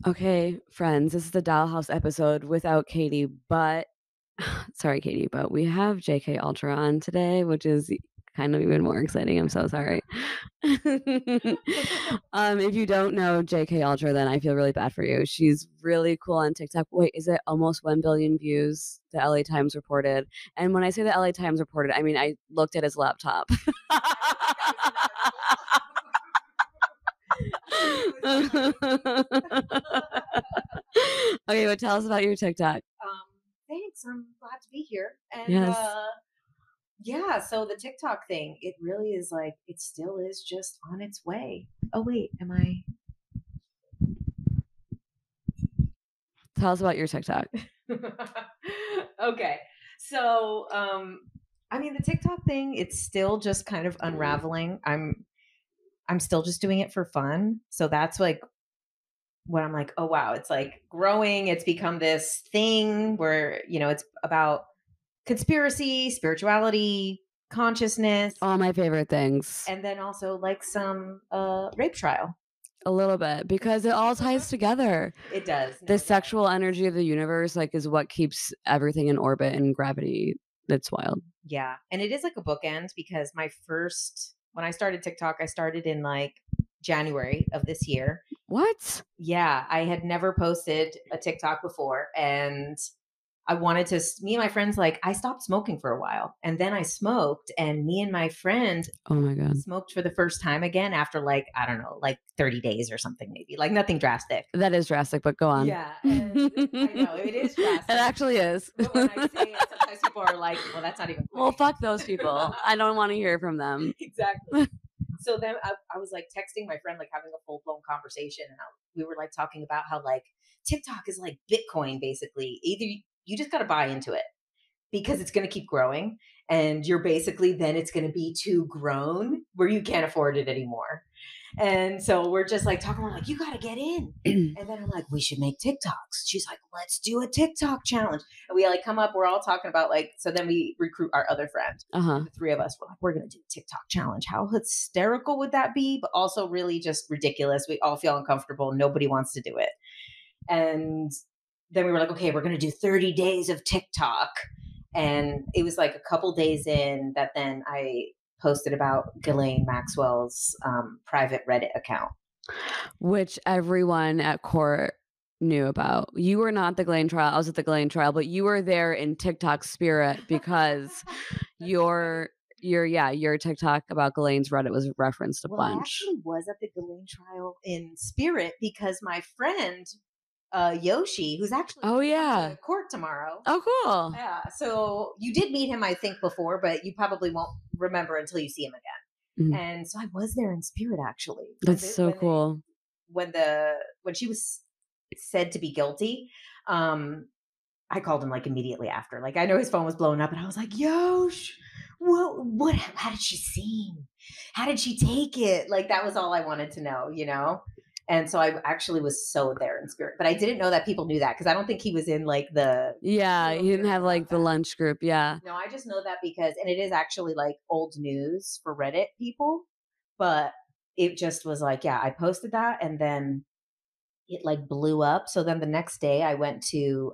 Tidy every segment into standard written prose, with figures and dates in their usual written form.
Okay, friends, this is the Dollhouse episode without Katie, but sorry, Katie, but we have JK Ultra on today, which is kind of even more exciting. I'm so sorry. If you don't know JK Ultra, then I feel really bad for you. She's really cool on TikTok. Wait, is it almost 1 billion views? The LA Times reported. And when I say the LA Times reported, I mean I looked at his laptop. Okay, but tell us about your TikTok. Thanks. I'm glad to be here. And Yes. yeah, so the TikTok thing, it really is like it still is just on its way. Oh wait, am I? Tell us about your TikTok. Okay. So I mean the TikTok thing, it's still just kind of unraveling. I'm still just doing it for fun. So that's like when I'm like, oh wow, it's like growing. It's become this thing where, it's about conspiracy, spirituality, consciousness, All my favorite things. and then also like some rape trial. A little bit because it all ties together. It does. No, The it does. sexual energy of the universe like is what keeps everything in orbit and gravity. That's wild. Yeah. And it is like a bookend because when I started TikTok, I started in like January of this year. What? Yeah. I had never posted a TikTok before. And me and my friends, like, I stopped smoking for a while and then I smoked, and me and my friend Oh my God. smoked for the first time again after like, I don't know, like 30 days or something, maybe like nothing drastic. That is drastic, but go on. Yeah. And I know it is drastic. It actually is. But when I say it, sometimes people are like, well, that's not even Well, funny. fuck those people. I don't want to hear from them. Exactly. So then I was like texting my friend, like having a full blown conversation. And we were like talking about how like TikTok is like Bitcoin, basically. Either you just got to buy into it because it's going to keep growing. And you're basically, then it's going to be too grown where you can't afford it anymore. And so we're just like talking, we're like, you got to get in. And then I'm like, we should make TikToks. She's like, let's do a TikTok challenge. And we like come up, we're all talking about like, so then we recruit our other friend. Uh-huh. The three of us were like, we're going to do a TikTok challenge. How hysterical would that be? But also really just ridiculous. We all feel uncomfortable. Nobody wants to do it. And then we were like, okay, we're going to do 30 days of TikTok. And it was like a couple days in that then I posted about Ghislaine Maxwell's private Reddit account. Which everyone at court knew about. You were not the Ghislaine trial. I was at the Ghislaine trial, but you were there in TikTok spirit because your TikTok about Ghislaine's Reddit was referenced a I bunch. actually was at the Ghislaine trial in spirit because my friend Yoshi, who's actually going to court tomorrow. Oh, cool. Yeah. So you did meet him, I think, before, but you probably won't remember until you see him again. Mhm. And so I was there in spirit, actually. That's so cool. When she was said to be guilty, I called him like immediately after. Like I know his phone was blowing up, and I was like, "Yosh, what? How did she seem? How did she take it?" Like that was all I wanted to know, you know. And so I actually was so there in spirit, but I didn't know that people knew that because I don't think he was in like the. Yeah, he didn't have like the lunch group. Yeah. No, I just know that because, and it is actually like old news for Reddit people, but it just was like, yeah, I posted that and then it like blew up. So then the next day I went to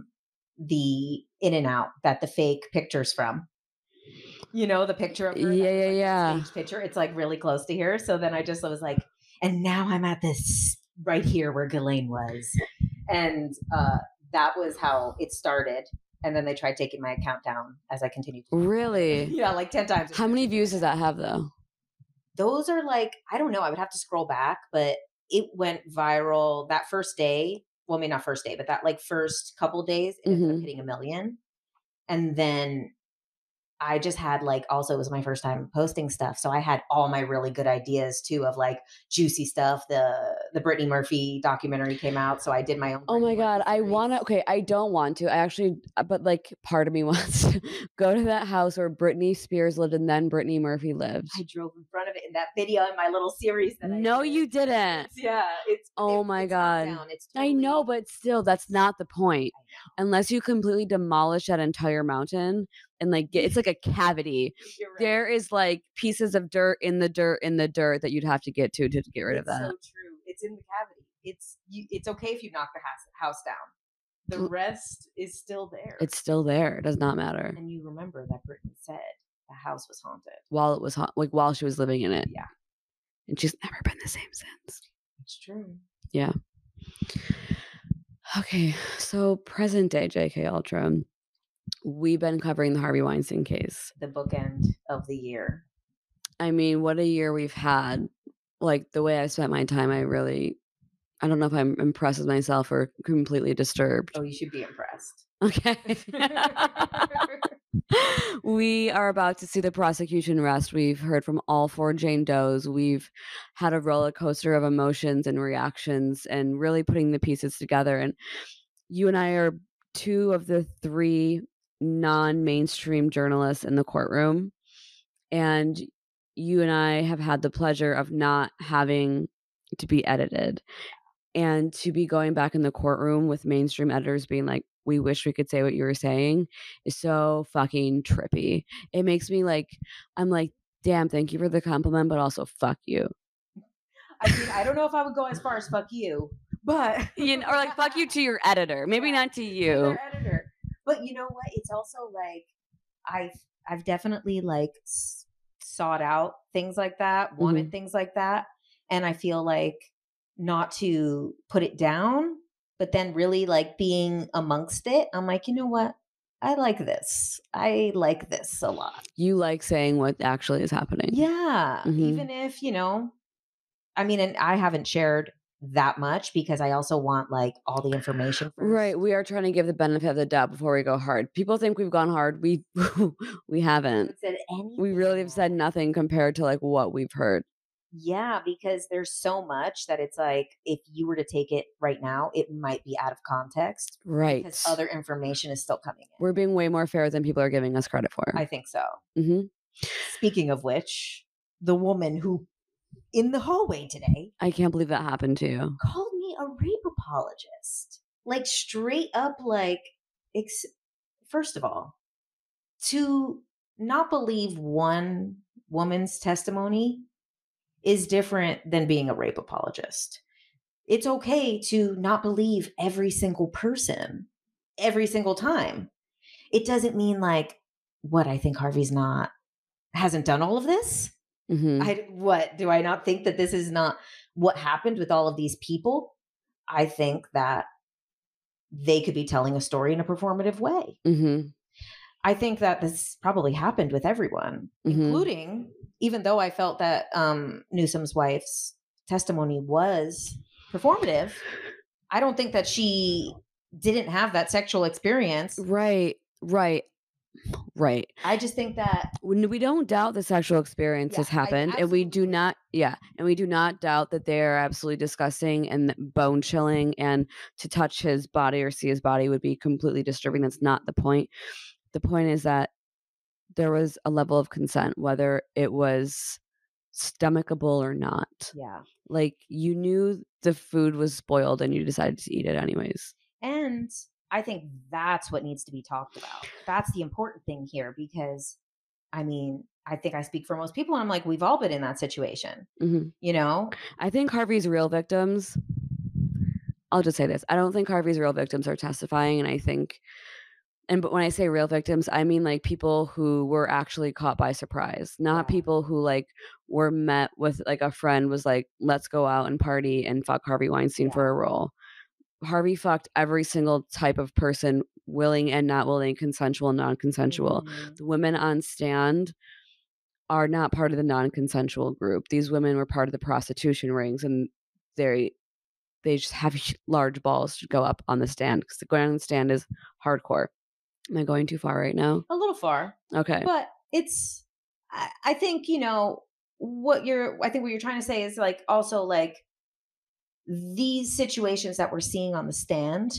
the In and Out that the fake pictures from. You know, the picture of her. Yeah. Stage picture. It's like really close to here. So then I just was like, and now I'm at this right here where Ghislaine was. And that was how it started. And then they tried taking my account down as I continued. Really? Yeah, like 10 times. How many views does that have though? Those are like, I don't know. I would have to scroll back, but it went viral that first day. Well, I mean, not first day, but that like first couple days, it ended up hitting 1 million. And then I just had like, also it was my first time posting stuff. So I had all my really good ideas too of like juicy stuff. The Brittany Murphy documentary came out. So I did my own. Oh my God. I don't want to. I actually, but like part of me wants to go to that house where Britney Spears lived and then Brittany Murphy lived. I drove in front of it in that video in my little series. You didn't. Oh my God. I know, but still, that's not the point. Unless you completely demolish that entire mountain and like it's like a cavity. Right. There is like pieces of dirt in the dirt that you'd have to get to get rid of that. So true. It's in the cavity. it's okay if you knock the house down. The L- rest is still there. It's still there. It does not matter. And you remember that Brittany said the house was haunted. While it was like while she was living in it. Yeah, And she's never been the same since. it's true. Yeah. Okay. So present day JK Ultra. We've been covering the Harvey Weinstein case. The bookend of the year. I mean, what a year we've had. Like the way I spent my time, I don't know if I'm impressed with myself or completely disturbed. Oh, you should be impressed. Okay. We are about to see the prosecution rest. We've heard from all 4 Jane Does. We've had a roller coaster of emotions and reactions and really putting the pieces together. And you and I are 2 of the 3 non-mainstream journalists in the courtroom. And you and I have had the pleasure of not having to be edited and to be going back in the courtroom with mainstream editors being like, we wish we could say what you were saying is so fucking trippy. It makes me like, I'm like, damn, thank you for the compliment, but also fuck you. I mean, I don't know if I would go as far as fuck you, but Or like fuck you to your editor, maybe not to you. their editor. But you know what? It's also like I've definitely like sought out things like that, wanted things like that, and I feel like not to put it down, but then really like being amongst it, I'm like, you know what? I like this. I like this a lot. You like saying what actually is happening. Yeah. Mhm. Even if, I mean, and I haven't shared that much because I also want like all the information first. Right. We are trying to give the benefit of the doubt before we go hard. People think we've gone hard. We we haven't. Said anything. We really have said nothing compared to like what we've heard. Yeah, because there's so much that it's like if you were to take it right now, it might be out of context. Right. Because other information is still coming in. We're being way more fair than people are giving us credit for. I think so. Hmm. Speaking of which, the woman who in the hallway today, I can't believe that happened to you. called me a rape apologist. Like straight up, like, first of all, to not believe one woman's testimony is different than being a rape apologist. It's okay to not believe every single person every single time. It doesn't mean like, what, I think Harvey's hasn't done all of this? Mm-hmm. Do I not think that this is not what happened with all of these people? I think that they could be telling a story in a performative way. Mm-hmm. I think that this probably happened with everyone, including, even though I felt that Newsom's wife's testimony was performative, I don't think that she didn't have that sexual experience. Right. I just think that we don't doubt the sexual experience has happened, and we do not doubt that they are absolutely disgusting and bone chilling, and to touch his body or see his body would be completely disturbing. That's not the point. The point is that there was a level of consent, whether it was stomachable or not. Yeah. Like you knew the food was spoiled and you decided to eat it anyways. And I think that's what needs to be talked about. That's the important thing here because, I mean, I think I speak for most people. And I'm like, we've all been in that situation. Mm-hmm. I think Harvey's real victims, I'll just say this. I don't think Harvey's real victims are testifying. And I think, but when I say real victims, I mean like people who were actually caught by surprise, not people who like were met with like a friend was like, let's go out and party and fuck Harvey Weinstein for a role. Harvey fucked every single type of person, willing and not willing, consensual, non-consensual. The women on stand are not part of the non-consensual group. These women were part of the prostitution rings, and they just have large balls to go up on the stand because going on the stand is hardcore. Am I going too far right now? A little far. Okay. But it's, I think, what you're trying to say is like, also like these situations that we're seeing on the stand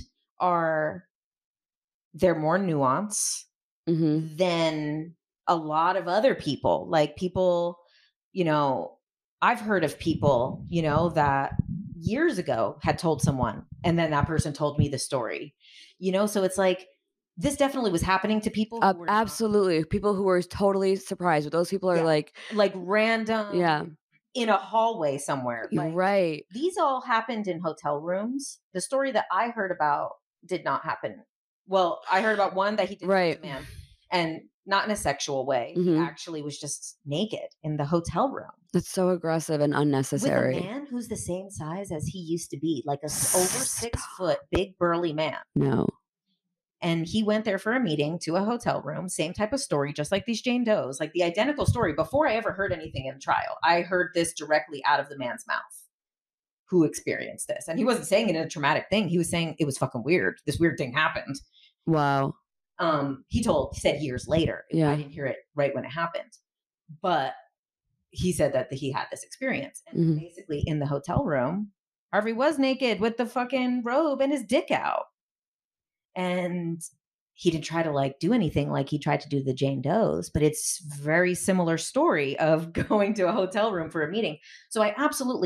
they're more nuanced than a lot of other people. Like people, I've heard of people, that years ago had told someone and then that person told me the story, so it's like, this definitely was happening to people. Who absolutely. People who were totally surprised. But those people are like random. Yeah. in a hallway somewhere. Like, Right. these all happened in hotel rooms. The story that I heard about did not happen. Well, I heard about one that he did towards Right. a man, and not in a sexual way. He Mhm. actually was just naked in the hotel room That's so aggressive and with a unnecessary. man who's the same size as he used to be, like over Stop. 6 foot, big burly man. No. And he went there for a meeting to a hotel room, same type of story, just like these Jane Does, like the identical story. Before I ever heard anything in trial, I heard this directly out of the man's mouth who experienced this. And he wasn't saying it in a traumatic thing. He was saying it was fucking weird. This weird thing happened. Wow. He said years later. I Yeah. didn't hear it right when it happened. But he said that he had this experience. And Mhm. basically in the hotel room, Harvey was naked with the fucking robe and his dick out. And he didn't try to like do anything like he tried to do the Jane Does, but it's very similar story of going to a hotel room for a meeting. So I absolutely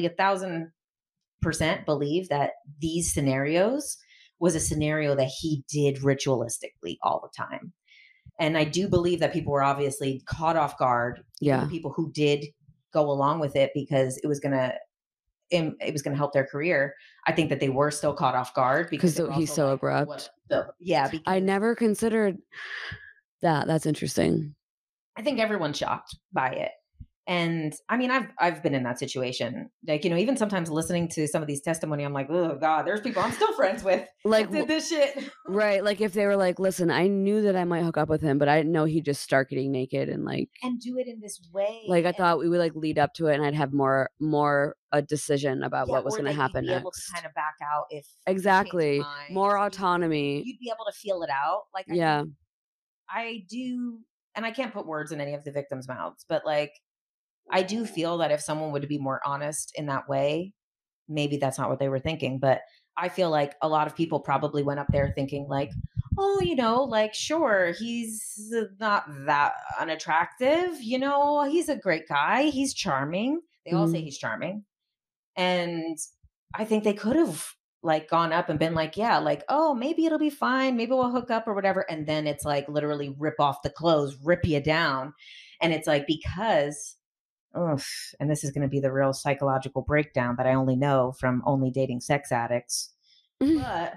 1,000% believe that these scenarios was a scenario that he did ritualistically all the time. And I do believe that people were obviously caught off guard. Even Yeah. the people who did go along with it because it was gonna help their career. I think that they were still caught off guard because Because they were he's also so like, abrupt. what the yeah, I because never considered that. That's interesting. I think everyone's shocked by it. And I mean, I've been in that situation. Like, even sometimes listening to some of these testimony, I'm like, oh God, there's people I'm still friends with Like, that did this shit. right. Like if they were like, listen, I knew that I might hook up with him, but I didn't know he'd just start getting naked and And do it in this way. like I And thought we would like lead up to it and I'd have more a decision about yeah, what was or gonna that you'd happen be able to next. kind of back out if you change your Exactly. mind. More autonomy. You'd be able to feel it out. Like Yeah. I do, and I can't put words in any of the victims' mouths, but like I do feel that if someone would be more honest in that way, maybe that's not what they were thinking. But I feel like a lot of people probably went up there thinking like, oh, like sure, he's not that unattractive, he's a great guy, he's charming. They all say Mhm. he's charming. And I think they could have like gone up and been like, yeah, like, oh, maybe it'll be fine. Maybe we'll hook up or whatever. And then it's like literally rip off the clothes, rip you down. And it's like, because, ugh, and this is going to be the real psychological breakdown that I only know from only dating sex addicts. But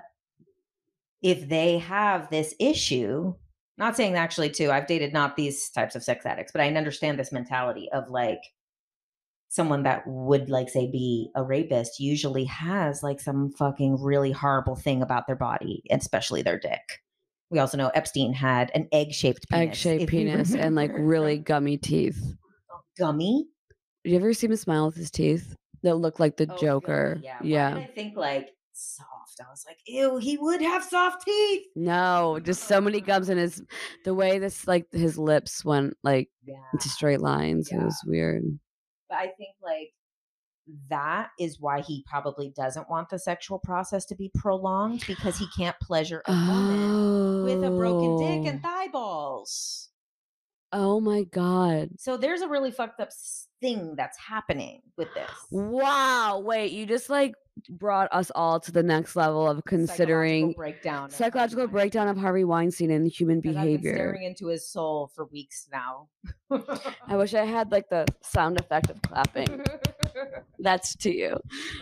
if they have this issue, not saying actually too, I've dated not these types of sex addicts, but I understand this mentality of like, someone that would like say be a rapist usually has like some fucking really horrible thing about their body, especially their dick. We also know Epstein had an egg-shaped penis. Egg-shaped if you penis and like remember. really gummy teeth. Gummy. You ever see him smile with his teeth that look like the Oh, Joker? gummy, yeah. Why Yeah. did I think like soft? I was like, ew, he would have soft teeth. No, just so many gums in the way this like his lips went like Yeah. into straight lines. It Yeah. was weird. But I think like that is why he probably doesn't want the sexual process to be prolonged, because he can't pleasure a woman with a broken dick and thigh balls. Oh my God. So there's a really fucked up thing that's happening with this. Wow. Wait, you just like brought us all to the next level of considering psychological breakdown of Harvey Weinstein and human I've been behavior. staring into his soul for weeks now. I wish I had like the sound effect of clapping. That's to you.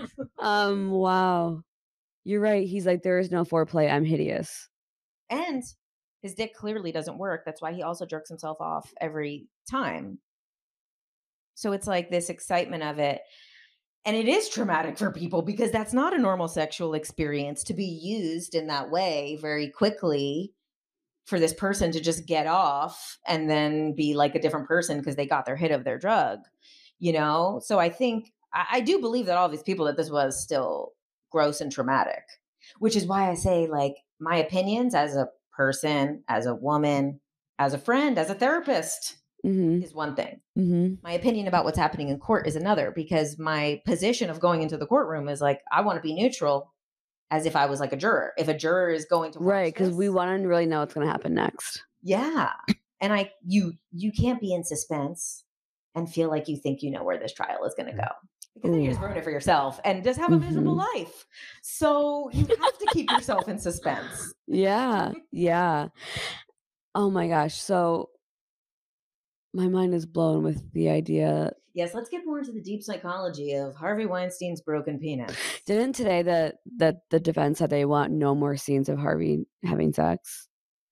Wow. You're right. He's like, there is no foreplay. I'm hideous. And his dick clearly doesn't work. That's why he also jerks himself off every time. So it's like this excitement of it. And it is traumatic for people because that's not a normal sexual experience to be used in that way very quickly for this person to just get off and then be like a different person because they got their hit of their drug, So I think, I do believe that all these people that this was still gross and traumatic, which is why I say like my opinions as a person, as a woman, as a friend, as a therapist is one thing. My opinion about what's happening in court is another, because my position of going into the courtroom is like, I want to be neutral as if I was like a juror. If a juror is going to right, because we this, want to really know what's going to happen next. yeah. And you can't be in suspense and feel like you think you know where this trial is going to go, because then you just ruin it for yourself and just have a miserable life. So you have to keep yourself in suspense. Yeah. Yeah. Oh my gosh. So My mind is blown with the idea. Yes, let's get more into the deep psychology of Harvey Weinstein's broken penis. Didn't today that the defense said they want no more scenes of Harvey having sex?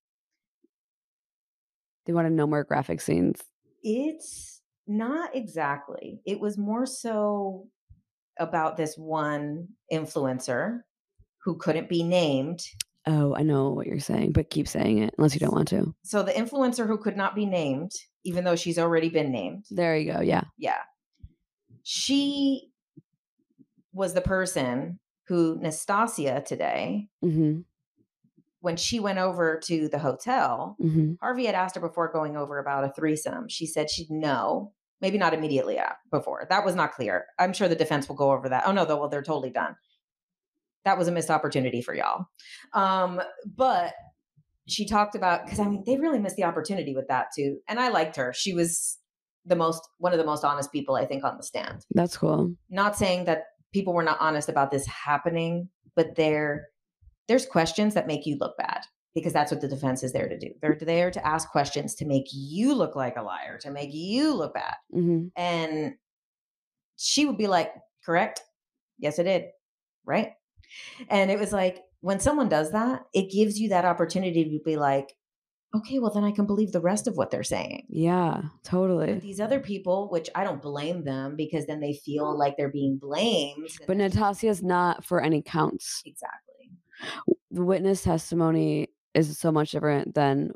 They wanted no more graphic scenes. It's not exactly. It was more so about this one influencer who couldn't be named. Oh, I know what you're saying, but keep saying it unless you don't want to. So the influencer who could not be named, even though she's already been named. There you go. Yeah. Yeah. She was the person who Nastasia today, Mm-hmm. when she went over to the hotel, Mm-hmm. Harvey had asked her before going over about a threesome. She said she'd no, maybe not immediately before. That was not clear. I'm sure the defense will go over that. Oh no, well, they're totally done. That was a missed opportunity for y'all. But she talked about, because I mean, they really missed the opportunity with that too. And I liked her. She was one of the most honest people, I think, on the stand. That's cool. Not saying that people were not honest about this happening, but there's questions that make you look bad, because that's what the defense is there to do. They're there to ask questions to make you look like a liar, to make you look bad. Mm-hmm. And she would be like, correct? Yes, I did. Right? And it was like, when someone does that, it gives you that opportunity to be like, okay, well, then I can believe the rest of what they're saying. Yeah, But totally. these other people, which I don't blame them, because then they feel like they're being blamed. But Natasia's not for any counts. Exactly. The witness testimony is so much different than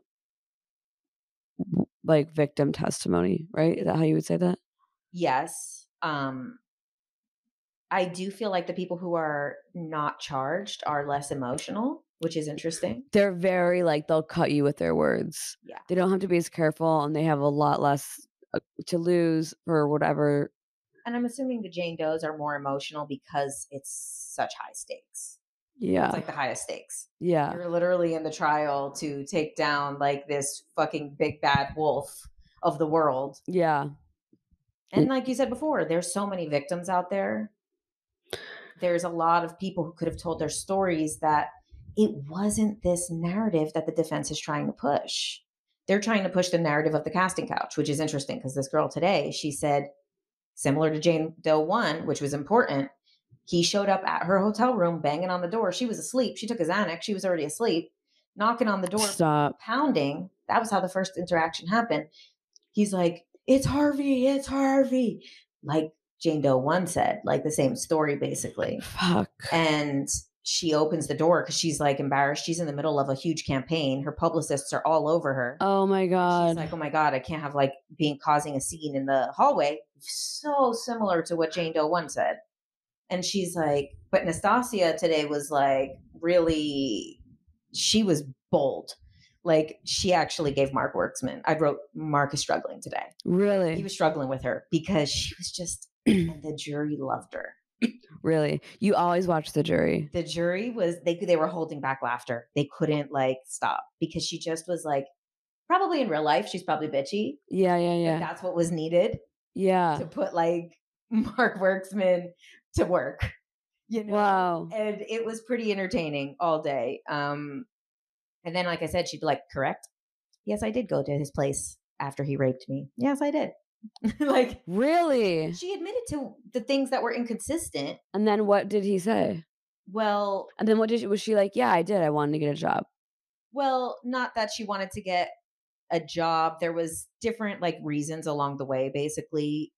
like victim testimony, right? Is that how you would say that? Yes. I do feel like the people who are not charged are less emotional, which is interesting. They're very like they'll cut you with their words. Yeah. They don't have to be as careful, and they have a lot less to lose for whatever. And I'm assuming the Jane Does are more emotional because it's such high stakes. Yeah. It's like the highest stakes. Yeah. You're literally in the trial to take down like this fucking big bad wolf of the world. Yeah. And like you said before, there's so many victims out there. There's a lot of people who could have told their stories that it wasn't this narrative that the defense is trying to push. They're trying to push the narrative of the casting couch, which is interesting because this girl today, she said, similar to Jane Doe 1, which was important, he showed up at her hotel room banging on the door. She was asleep. She took a Xanax. She was already asleep, knocking on the door, Stop. pounding. That was how the first interaction happened. He's like, it's Harvey. It's Harvey. Like Jane Doe 1 said, like the same story basically. Fuck. And she opens the door because she's like embarrassed. She's in the middle of a huge campaign. Her publicists are all over her. Oh my God. She's like, oh my God, I can't have like causing a scene in the hallway. So similar to what Jane Doe 1 said. And she's like, but Nastasia today was like really, she was bold. Like she actually gave Mark Worksman. I wrote, Mark is struggling today. Really? He was struggling with her because she was just, and the jury loved her. Really? You always watch the jury. The jury was, they were holding back laughter. They couldn't like stop because she just was like, probably in real life, she's probably bitchy. Yeah, yeah, But yeah. that's what was needed Yeah. to put like Mark Worksman to work, you know? Wow. And it was pretty entertaining all day. And then, like I said, she'd be like, correct? Yes, I did go to his place after he raped me. Yes, I did. Like, Really? she admitted to the things that were inconsistent. And then what did he say? Well, And then was she like, yeah, I did. I wanted to get a job. well, not that she wanted to get a job. There was different like reasons along the way. Basically,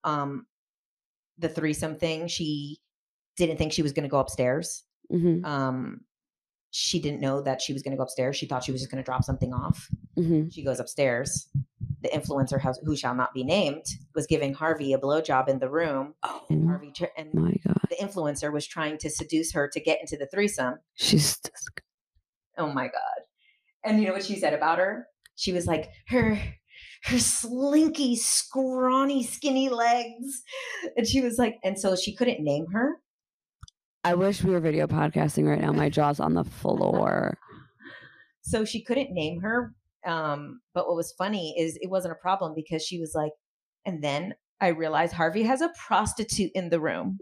the threesome thing, she didn't think she was going to go upstairs. Mm-hmm. She didn't know that she was going to go upstairs. She thought she was just going to drop something off. Mm-hmm. She goes upstairs. The influencer, who shall not be named, was giving Harvey a blowjob in the room. Oh And Harvey and my God. the influencer was trying to seduce her to get into the threesome. She's Oh my God. And you know what she said about her? She was like, her slinky, scrawny, skinny legs. And she was like, and so she couldn't name her. I wish we were video podcasting right now. My jaw's on the floor. So she couldn't name her. But what was funny is it wasn't a problem because she was like, and then I realized Harvey has a prostitute in the room.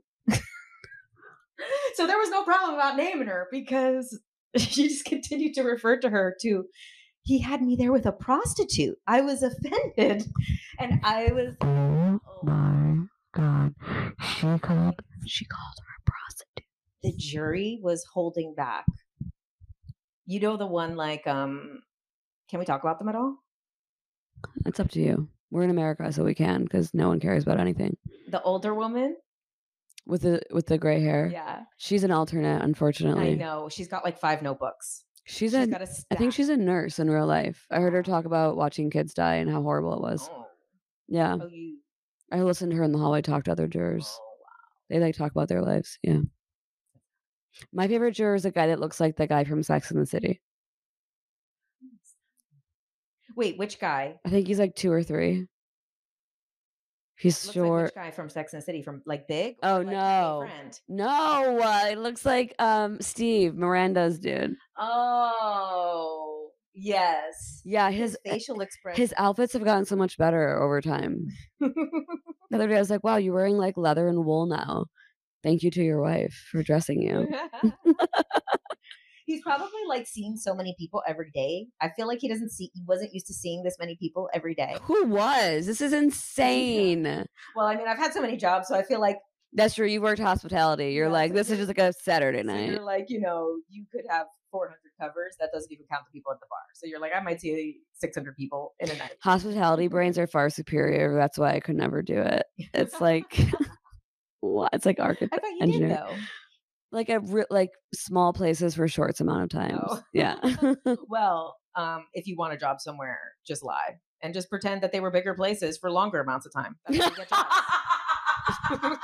So there was no problem about naming her because she just continued to refer to her to, he had me there with a prostitute. I was offended. And I was, Oh oh, my god. She called her a prostitute. the jury was holding back. You know, the one like, can we talk about them at all? It's up to you. We're in America, so we can because no one cares about anything. The older woman? With the gray hair. Yeah. She's an alternate, I unfortunately. know. She's got like 5 notebooks. She's She's a got a I think stack. she's a nurse in real life. I heard her talk about watching kids die and how horrible it was. Oh. Yeah. Oh, you. I listened to her in the hallway talk to other jurors. Oh, wow. They like talk about their lives. Yeah. My favorite juror is a guy that looks like the guy from Sex and the City. Wait, which guy? I think he's like 2 or 3. He's Looks like short. which guy from Sex and the City? From like Big? Oh Or, like, Hey no. Friend? No, it looks like Steve, Miranda's dude. Oh, yes. Yeah, His his facial expression. his outfits have gotten so much better over time. The other day I was like, "Wow, you're wearing like leather and wool now. Thank you to your wife for dressing you." He's probably like seeing so many people every day. I feel like he wasn't used to seeing this many people every day. Who was? This is insane. Well, I mean, I've had so many jobs, so I feel like That's true. You worked hospitality. You're Yeah, like, so this is you're- just like a Saturday so night. you're like, you could have 400 covers. That doesn't even count the people at the bar. So you're like, I might see 600 people in a night. Hospitality brains are far superior. That's why I could never do it. It's like, what? It's like I architect, thought you engineer, did though. like like small places for short amount of times. Oh. Yeah. Well, if you want a job somewhere, just lie and just pretend that they were bigger places for longer amounts of time. That's how you get jobs.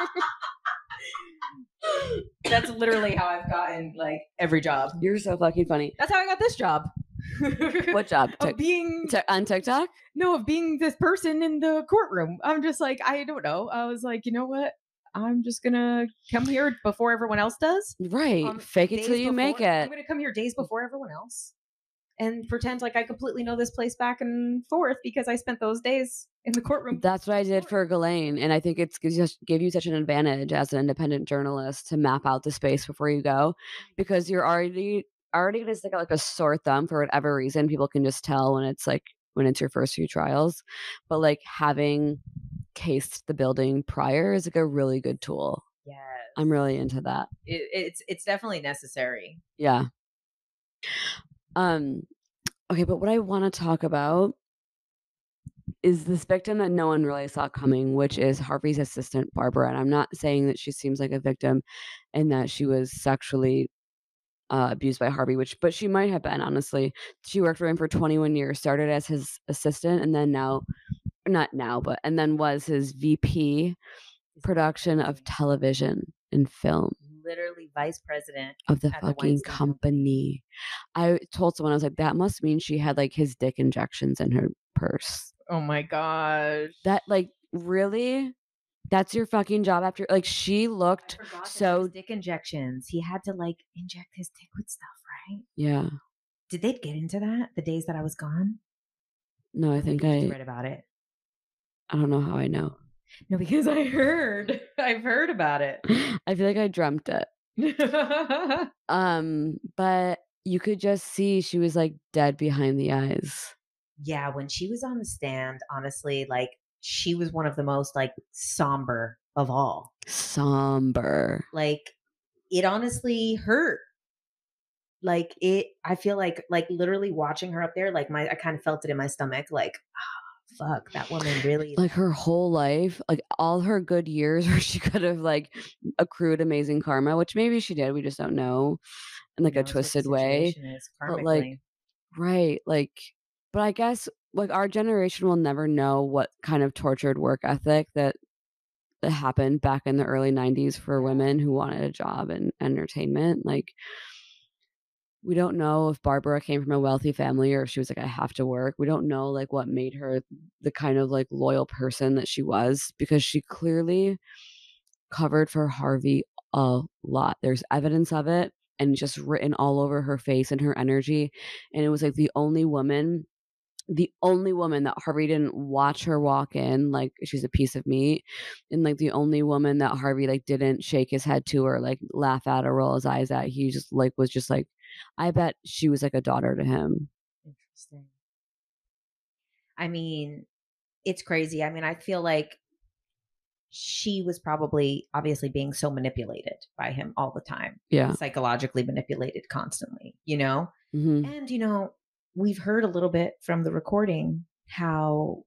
That's literally how I've gotten like every job. You're so fucking funny. That's how I got this job. What job? Of being On TikTok? no, of being this person in the courtroom. I'm just like, I don't know. I was like, you know what? I'm just gonna come here before everyone else does. Right. Fake it Days till you make before- I'm it. gonna come here days before everyone else and pretend like I completely know this place back and forth because I spent those days in the courtroom. That's what I did for Ghislaine, and I think it's give you such an advantage as an independent journalist to map out the space before you go, because you're already gonna stick out like a sore thumb for whatever reason. People can just tell when it's your first few trials, but like having cased the building prior is like a really good tool. Yes, I'm really into that. it's definitely necessary. Yeah. Okay, but what I want to talk about is this victim that no one really saw coming, which is Harvey's assistant, Barbara. And I'm not saying that she seems like a victim and that she was sexually abused by Harvey, but she might have been, honestly. She worked for him for 21 years, started as his assistant, and then and then was his VP production of television and film Literally vice president of the at the fucking Weinstein company. I told someone, I was like, that must mean she had like his dick injections in her purse. Oh my gosh. That like really? That's your fucking job after like she looked so dick injections. He had to like inject his dick with stuff, right? yeah. Did they get into that the days that I was gone? No, I think Maybe you just read about it. I don't know how I know. No, because I heard. I've heard about it. I feel like I dreamt it. But you could just see she was like dead behind the eyes. Yeah, when she was on the stand, honestly, like she was one of the most like somber of all. Somber. Like it honestly hurt. Like I feel like literally watching her up there, like I kind of felt it in my stomach, like, oh, fuck, that woman really Like her whole life, like all her good years where she could have like accrued amazing karma, which maybe she did, we just don't know, in like a twisted way. But like, right, like, but I guess like our generation will never know what kind of tortured work ethic that happened back in the early 90s for women who wanted a job in entertainment. Like, we don't know if Barbara came from a wealthy family or if she was like, I have to work. We don't know like what made her the kind of like loyal person that she was, because she clearly covered for Harvey a lot. There's evidence of it and just written all over her face and her energy. And it was like the only woman that Harvey didn't watch her walk in like she's a piece of meat, and like the only woman that Harvey like didn't shake his head to or like laugh at or roll his eyes at. He just like was just like, I bet she was like a daughter to him. Interesting. I mean, it's crazy. I mean, I feel like she was probably obviously being so manipulated by him all the time, Yeah. psychologically manipulated constantly, you know? Hmm. And, we've heard a little bit from the recording how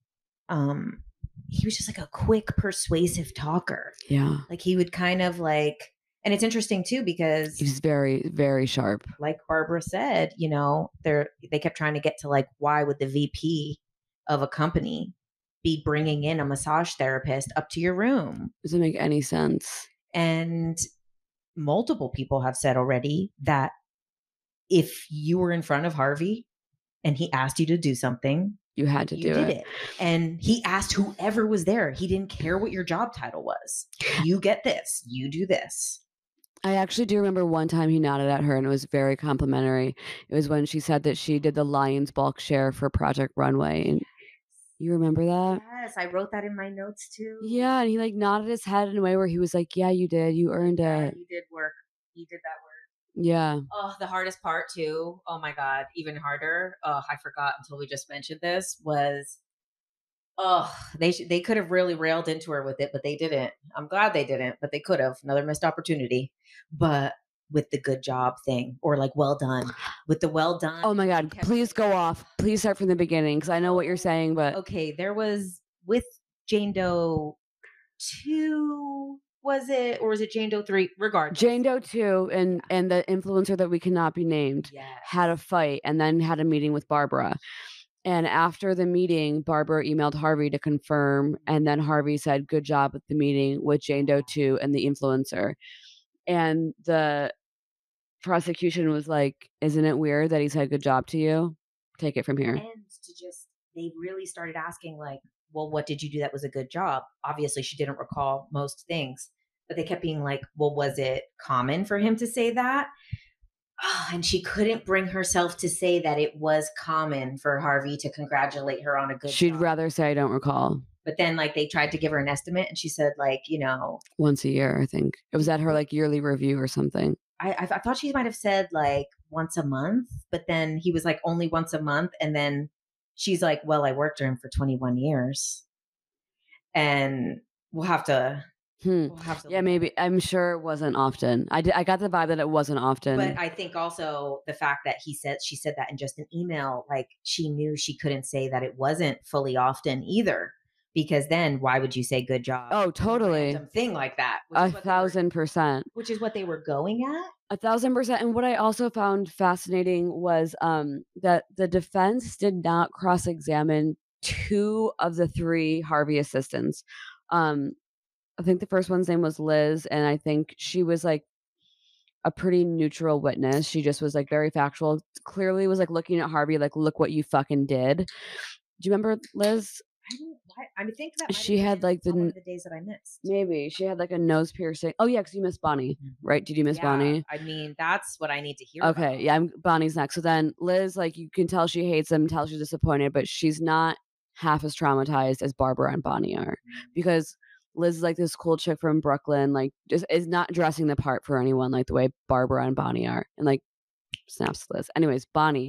um he was just like a quick, persuasive talker. Yeah. Like he would kind of like, and it's interesting too because He's very, very sharp. like Barbara said, they kept trying to get to like why would the VP of a company be bringing in a massage therapist up to your room? Doesn't make any sense. And multiple people have said already that if you were in front of Harvey and he asked you to do something, You had to you do did it. it. And he asked whoever was there. He didn't care what your job title was. You get this, you do this. I actually do remember one time he nodded at her and it was very complimentary. It was when she said that she did the Lions bulk share for Project Runway. And you remember that? Yes, I wrote that in my notes too. Yeah, and he like nodded his head in a way where he was like, "Yeah, you did. You earned Yeah, it." he did work. He did that work. Yeah. Oh, the hardest part too. Oh my god, even harder. Oh, I forgot until we just mentioned this was. Oh, they could have really railed into her with it, but they didn't. I'm glad they didn't, but they could have. Another missed opportunity. But with the good job thing, or like well done, with the well done. Oh my she god, kept please saying- go off. Please start from the beginning because I know what you're saying, but Okay, there was with Jane Doe 2, was it, or was it Jane Doe 3? Regardless. Jane Doe 2 and the influencer that we cannot be named Yes. had a fight and then had a meeting with Barbara. And after the meeting, Barbara emailed Harvey to confirm, and then Harvey said, "Good job at the meeting with Jane Doe 2 and the influencer." And the prosecution was like, "Isn't it weird that he said good job to you? Take it from here." And to just, they really started asking, like, well, what did you do that was a good job? Obviously, she didn't recall most things, but they kept being like, well, was it common for him to say that? Oh, and she couldn't bring herself to say that it was common for Harvey to congratulate her on a good She'd job. rather say, "I don't recall." But then, like, they tried to give her an estimate, and she said, like, Once a year, I think. It was at her, like, yearly review or something. I thought she might have said like once a month, but then he was like only once a month, and then she's like, "Well, I worked for him for 21 years," and we'll have to, Hmm. we'll have to. Yeah, look at maybe. it. I'm sure it wasn't often. I got the vibe that it wasn't often. But I think also the fact that she said that in just an email, like she knew she couldn't say that it wasn't fully often either, because then why would you say good job? Oh, on a totally. random thing like that, which A is what they were, 1,000%. which is what they were going at. 1,000%. And what I also found fascinating was that the defense did not cross-examine 2 of the 3 Harvey assistants. Um, I think the first one's name was Liz, and I think she was like a pretty neutral witness. She just was like very factual. Clearly was like looking at Harvey like, "Look what you fucking did." Do you remember Liz? I don't. I think that might She have had been like on one of the days that I missed. maybe she had like a nose piercing. Oh yeah, because you missed Bonnie, right? Did you miss Yeah, Bonnie? I mean, that's what I need to hear Okay, about. yeah, Bonnie's next. So then Liz, like you can tell she hates him, tell she's disappointed, but she's not half as traumatized as Barbara and Bonnie are because Liz is like this cool chick from Brooklyn, like just is not dressing the part for anyone like the way Barbara and Bonnie are, and like snaps to Liz. Anyways,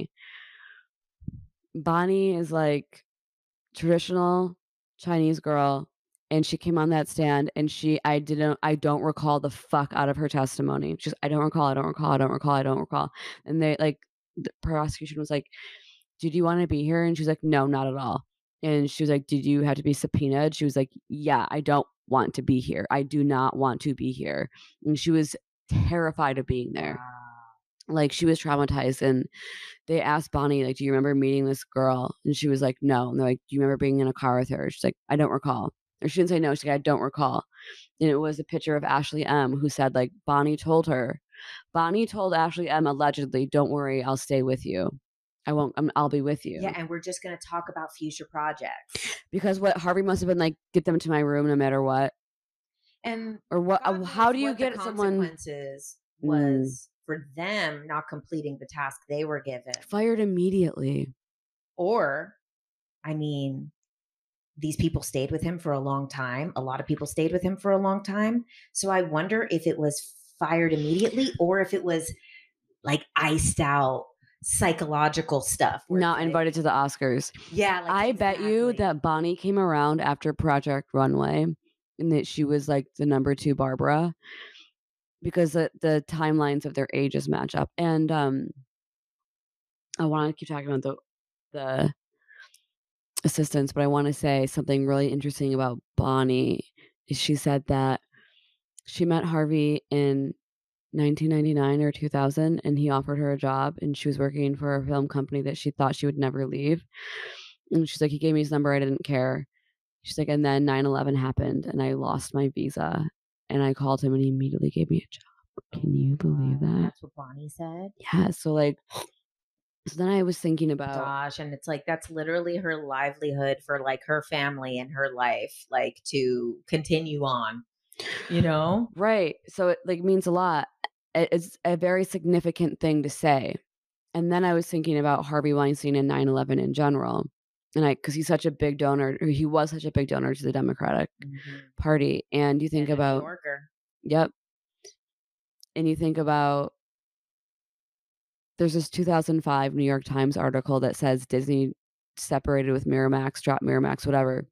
Bonnie is like traditional Chinese girl, and she came on that stand and I don't recall the fuck out of her testimony. Just I don't recall, I don't recall, I don't recall, I don't recall. And they like the prosecution was like, "Did you want to be here?" And she's like, "No, not at all." And she was like, "Did you have to be subpoenaed?" She was like, "Yeah, I don't want to be here. I do not want to be here." And she was terrified of being there. Like she was traumatized, and they asked Bonnie, like, "Do you remember meeting this girl?" And she was like, "No." And they're like, "Do you remember being in a car with her?" She's like, "I don't recall." Or she didn't say no. She's like, "I don't recall." And it was a picture of Ashley M, who said, like, Bonnie told Ashley M allegedly, "Don't worry, I'll stay with you. I'll be with you." Yeah, and we're just going to talk about future projects. Because what Harvey must have been like, "Get them to my room no matter what." And Or what? God How knows do you what the get someone consequences Mm, was for them not completing the task they were given? fired immediately? Or, I mean, these people stayed with him for a long time. A lot of people stayed with him for a long time. So I wonder if it was fired immediately or if it was like iced out psychological stuff where it's Not like, invited to the Oscars. yeah, like I bet you exactly. that Bonnie came around after Project Runway and that she was like the number 2 Barbara because the timelines of their ages match up. And I want to keep talking about the assistants, but I want to say something really interesting about Bonnie. Is she said that she met Harvey in 1999 or 2000 and he offered her a job and she was working for a film company that she thought she would never leave. And she's like, he gave me his number, I didn't care. She's like, and then 9/11 happened and I lost my visa and I called him and he immediately gave me a job. Oh Can my you believe God. that? That's what Bonnie said. Yeah. So like, so then I was thinking about, Gosh, and it's like that's literally her livelihood for like her family and her life, like to continue on, you know? right. So it like means a lot. It's a very significant thing to say. And then I was thinking about Harvey Weinstein and 9/11 in general. And because he's such a big donor, or he was such a big donor to the Democratic Mhm. Party. And you think And a New about, Yorker. yep. And you think about, there's this 2005 New York Times article that says Disney separated with Miramax, dropped Miramax, whatever,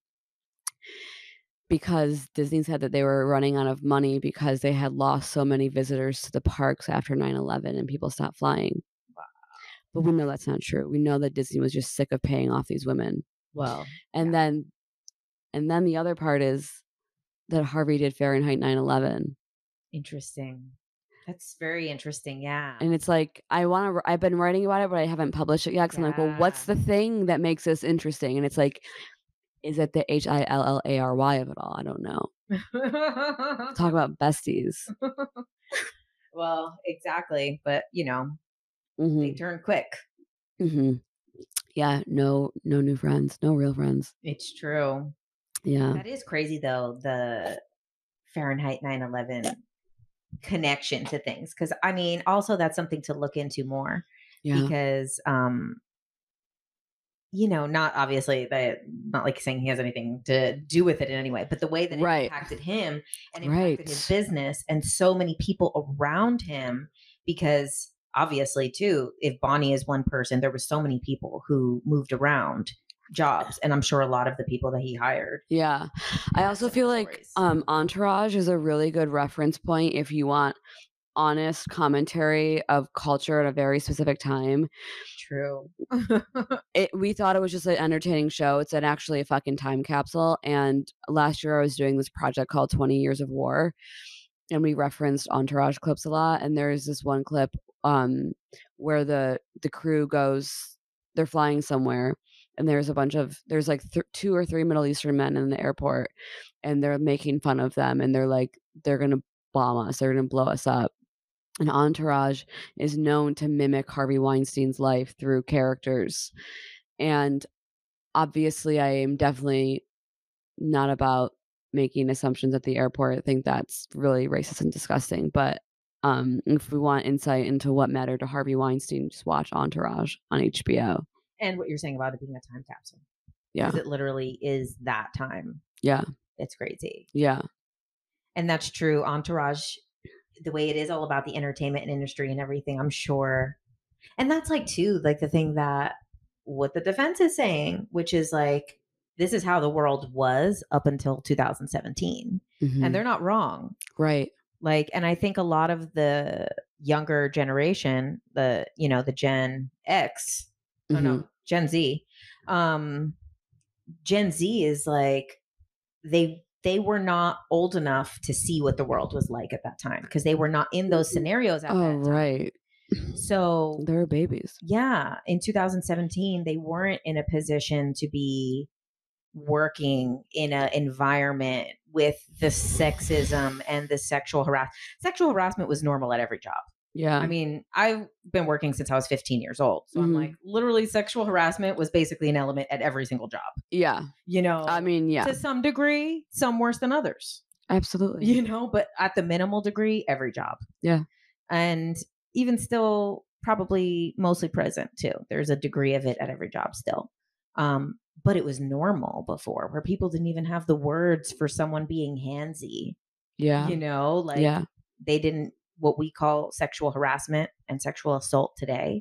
because Disney said that they were running out of money because they had lost so many visitors to the parks after 9/11 and people stopped flying. Wow. But we know that's not true. We know that Disney was just sick of paying off these women. Well, And yeah. then the other part is that Harvey did Fahrenheit 9/11. Interesting. That's very interesting. Yeah. And it's like, I've been writing about it, but I haven't published it yet. Cause I'm like, well, what's Yeah. the thing that makes this interesting? And it's like, is it the HILLARY of it all? I don't know. Talk about besties. Well, exactly. But, you know, they Mhm. turn quick. Mhm. Yeah, no new friends, no real friends. It's true. Yeah. That is crazy, though, the Fahrenheit 9/11 connection to things. Cause I mean, also that's something to look into more Yeah. because, you know, not obviously that, not like saying he has anything to do with it in any way, but the way that it Right. impacted him and impacted his Right. business and so many people around him. Because obviously, too, if Bonnie is one person, there was so many people who moved around jobs, and I'm sure a lot of the people that he hired Yeah. I had also feel similar like, stories. Entourage is a really good reference point if you want honest commentary of culture at a very specific time. True. We thought it was just an entertaining show. It's actually a fucking time capsule, and last year I was doing this project called 20 Years of War, and we referenced Entourage clips a lot, and there's this one clip, where the crew goes, they're flying somewhere, and there's like 2 or 3 Middle Eastern men in the airport, and they're making fun of them, and they're like, "They're gonna bomb us, they're gonna blow us up." And Entourage is known to mimic Harvey Weinstein's life through characters. And obviously, I am definitely not about making assumptions at the airport. I think that's really racist and disgusting. But if we want insight into what mattered to Harvey Weinstein, just watch Entourage on HBO. And what you're saying about it being a time capsule, Yeah. because it literally is that time. Yeah. It's crazy. Yeah. And that's true. Entourage, the way it is all about the entertainment industry and everything, I'm sure. And that's like too, like the thing that what the defense is saying, which is like, this is how the world was up until 2017. And Hmm. they're not wrong. Right. Like, and I think a lot of the younger generation, the Gen X, oh Hmm. no, Gen Z, um, Gen Z is like, they were not old enough to see what the world was like at that time because they were not in those scenarios at Oh, that time. right. So, They're babies. yeah, in 2017 they weren't in a position to be working in an environment with the sexism and the sexual harassment was normal at every job. I Yeah. mean, I've been working since I was 15 years old. So I'm like, Hmm. literally, sexual harassment was basically an element at every single job, Yeah. you I know, mean, yeah. to some degree, some worse than others, Absolutely. you know, but at the minimal degree, every job. Yeah. And even still, probably mostly present too. There's a degree of it at every job still. But it was normal before where people didn't even have the words for someone being handsy, Yeah. you know, like Yeah. they didn't, what we call sexual harassment and sexual assault today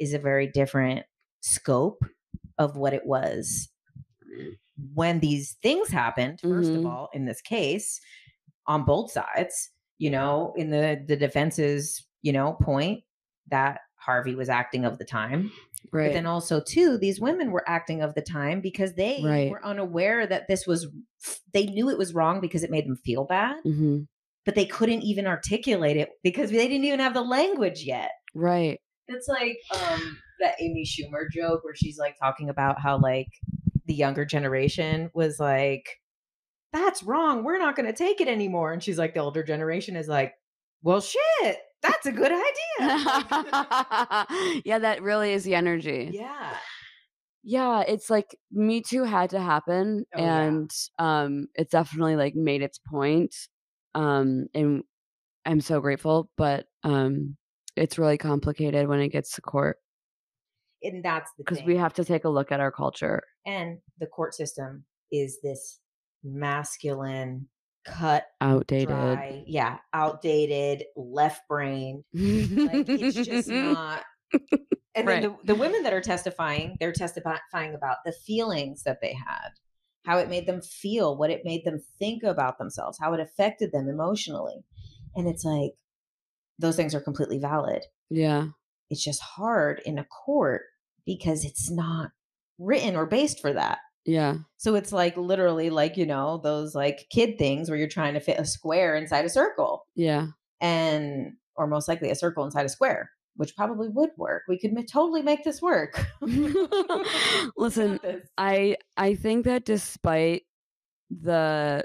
is a very different scope of what it was when these things happened. First of all, in this case, on both sides, in the defense's, point that Harvey was acting of the time. Right. But then also too, these women were acting of the time because they were unaware that they knew it was wrong because it made them feel bad, but they couldn't even articulate it because they didn't even have the language yet. Right. It's like that Amy Schumer joke where she's like talking about how like the younger generation was like, that's wrong, we're not going to take it anymore. And she's like, the older generation is like, well, shit, that's a good idea. Yeah, that really is the energy. Yeah. Yeah, it's like Me Too had to happen, and it definitely like made its point. And I'm so grateful, but it's really complicated when it gets to court. And that's the because thing. we have to take a look at our culture. And the court system is this masculine, cut, Outdated. dry, outdated, left brain. Like it's just not. And then the women that are testifying, they're testifying about the feelings that they had, how it made them feel, what it made them think about themselves, how it affected them emotionally. And it's like, those things are completely valid. Yeah. It's just hard in a court because it's not written or based for that. Yeah. So it's like literally like, those like kid things where you're trying to fit a square inside a circle. Yeah. Or most likely a circle inside a square, which probably would work. We could totally make this work. Listen, I think that despite the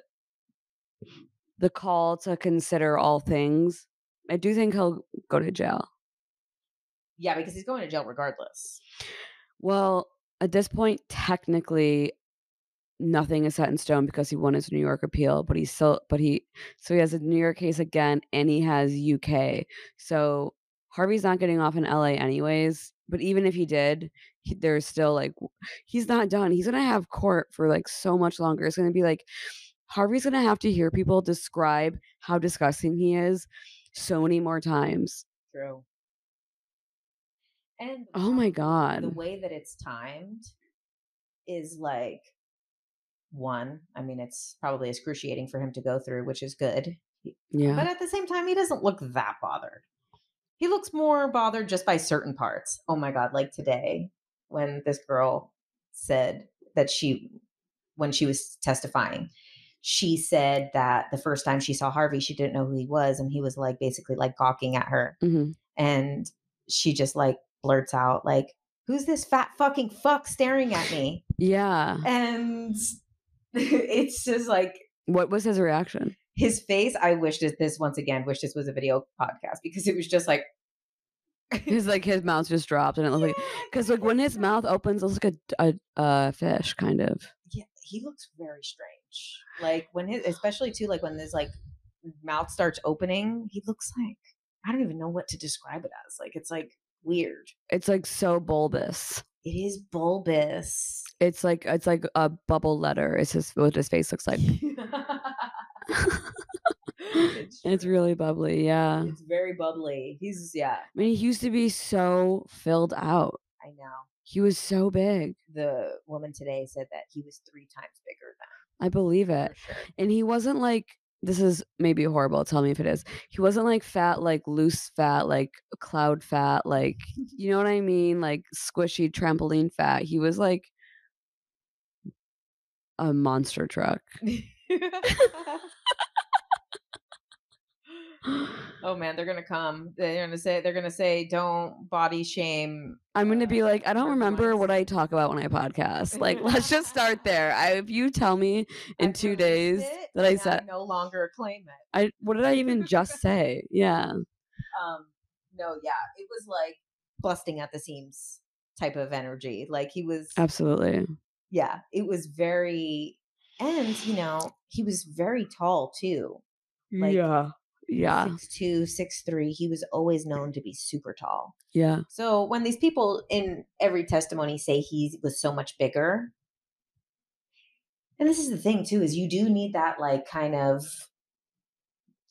call to consider all things, I do think he'll go to jail. Yeah, because he's going to jail regardless. Well, at this point, technically, nothing is set in stone because he won his New York appeal, but he has a New York case again, and he has UK. So Harvey's not getting off in LA anyways. But even if he did, there's still like, he's not done. He's gonna have court for like so much longer. It's gonna be like Harvey's gonna have to hear people describe how disgusting he is so many more times. True. And oh my God, the way that it's timed is like, one, I mean, it's probably excruciating for him to go through, which is good. Yeah. But at the same time, he doesn't look that bothered. He looks more bothered just by certain parts. Oh my God, like today when this girl said that when she was testifying, she said that the first time she saw Harvey, she didn't know who he was. And he was like, basically like gawking at her. And she just like blurts out like, who's this fat fucking fuck staring at me? Yeah. And it's just like, what was his reaction? His face, I wish this once again, wish this was a video podcast because it was just like his mouth just dropped and it looked like, because like when his mouth opens, it looks like a fish kind of. Yeah, he looks very strange. Like when especially too, like when his like mouth starts opening, he looks like, I don't even know what to describe it as. Like it's like weird. It's like so bulbous. It is bulbous. It's like a bubble letter. It's just what his face looks like. It's really bubbly. Yeah. It's very bubbly. I mean, he used to be so filled out. I know. He was so big. The woman today said that he was 3 times bigger than. I believe it. For sure. And he wasn't like, this is maybe horrible, tell me if it is. He wasn't like fat, like loose fat, like cloud fat, like, you know what I mean? Like squishy trampoline fat. He was like a monster truck. Oh man, they're gonna come. They're gonna say, don't body shame. I'm gonna be like, I don't remember what I talk about when I podcast. Like, let's just start there. If you tell me in 2 days that I said, I no longer claim it. What did I even just say? Yeah. No, yeah, it was like busting at the seams type of energy. Like he was absolutely. Yeah, it was very, and he was very tall too. Like, yeah. 6'2", 6'3". He was always known to be super tall. Yeah. So when these people in every testimony say he was so much bigger, and this is the thing too, is you do need that like kind of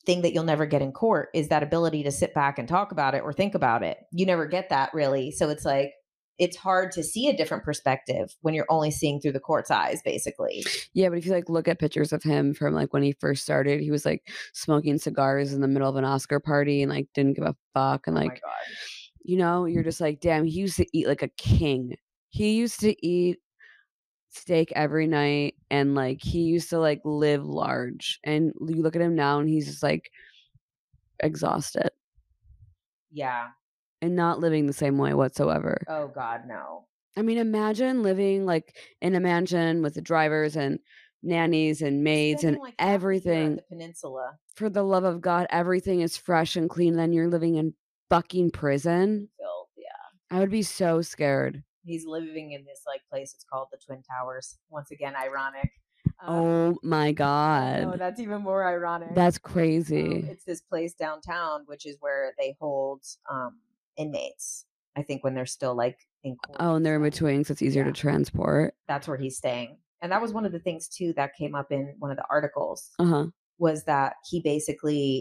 thing that you'll never get in court is that ability to sit back and talk about it or think about it. You never get that really. So it's like it's hard to see a different perspective when you're only seeing through the court's eyes, basically. Yeah, but if you like look at pictures of him from like when he first started, he was like smoking cigars in the middle of an Oscar party and like didn't give a fuck. And Oh my like, God. you're just like, damn, he used to eat like a king. He used to eat steak every night and like he used to like live large. And you look at him now and he's just like exhausted Yeah. and not living the same way whatsoever. Oh God, no. I mean, imagine living like in a mansion with the drivers and nannies and maids and Spending like half a year at everything. the peninsula. For the love of God, everything is fresh and clean. Then you're living in fucking prison. Filled, yeah. I would be so scared. He's living in this like place. It's called the Twin Towers. Once again, ironic. Oh my No, God. that's even more ironic. That's crazy. It's this place downtown, which is where they hold inmates. I think when they're still like in court. Oh, and they're in stuff. between, so it's easier Yeah. to transport. That's where he's staying. And that was one of the things too that came up in one of the articles Uh-huh. was that he basically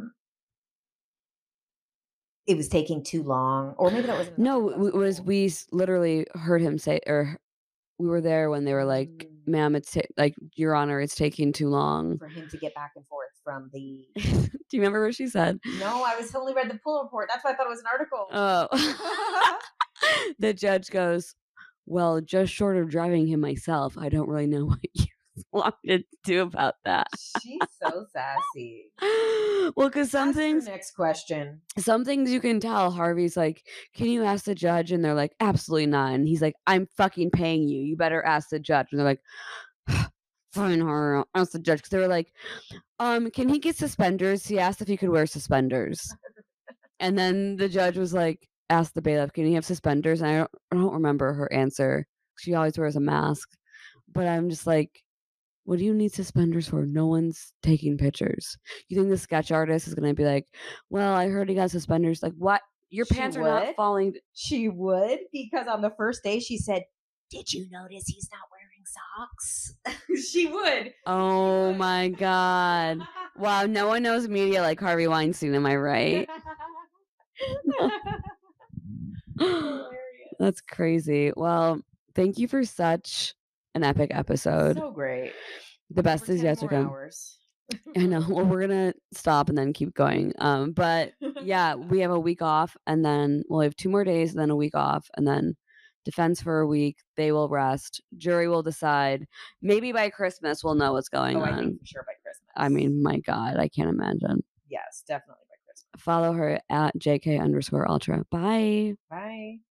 it was taking too long, or maybe that wasn't. in the No, article, it was literally heard him say, or we were there when they were like, Mm. "Ma'am, it's like Your Honor, it's taking too long." for him to get back and forth from the. Do you remember what she said? No, I was only read the pull report. That's why I thought it was an article. Oh. The judge goes, "Well, just short of driving him myself, I don't really know what you want me to do about that." She's so sassy. Well, because Ask your next question. some things you can tell. Harvey's like, "Can you ask the judge?" And they're like, "Absolutely not." And he's like, "I'm fucking paying you. You better ask the judge." And they're like, "Fine, Harvey, I'll ask the judge." Because they were like, can he get suspenders? He asked if he could wear suspenders. And then the judge was like, asked the bailiff, "Can he have suspenders?" And I don't remember her answer. She always wears a mask. But I'm just like, what do you need suspenders for? No one's taking pictures. You think the sketch artist is going to be like, "Well, I heard he got suspenders." Like, what? Your She pants are not would. falling. She would, because on the first day she said, "Did you notice he's not wearing socks?" She would. Oh my God. Wow, no one knows media like Harvey Weinstein. Am I right? Hilarious. That's crazy. Well, thank you for such an epic episode. So great. The best For is 10 yet to more come. hours. I know. Well, we're gonna stop and then keep going. But yeah, we have a week off, and then we'll have 2 more days, and then a week off, and then defense for a week. They will rest. Jury will decide. Maybe by Christmas we'll know what's going Oh, I on. think for sure by Christmas. I mean, my God, I can't imagine. yes, definitely by Christmas. Follow her at JK_Ultra. Bye. Bye.